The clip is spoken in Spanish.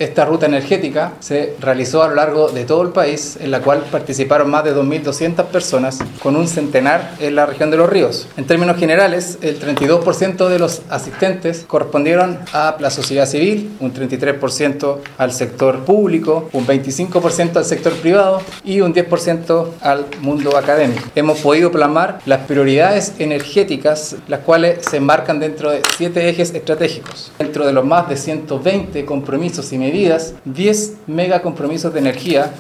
Esta ruta energética se realizó a lo largo de todo el país, en la cual participaron más de 2.200 personas, con un centenar en la región de Los Ríos. En términos generales, el 32% de los asistentes correspondieron a la sociedad civil, un 33% al sector público, un 25% al sector privado y un 10% al mundo académico. Hemos podido plasmar las prioridades energéticas, las cuales se enmarcan dentro de 7 ejes estratégicos. Dentro de los más de 120 compromisos y medidas, 10 megacompromisos de energía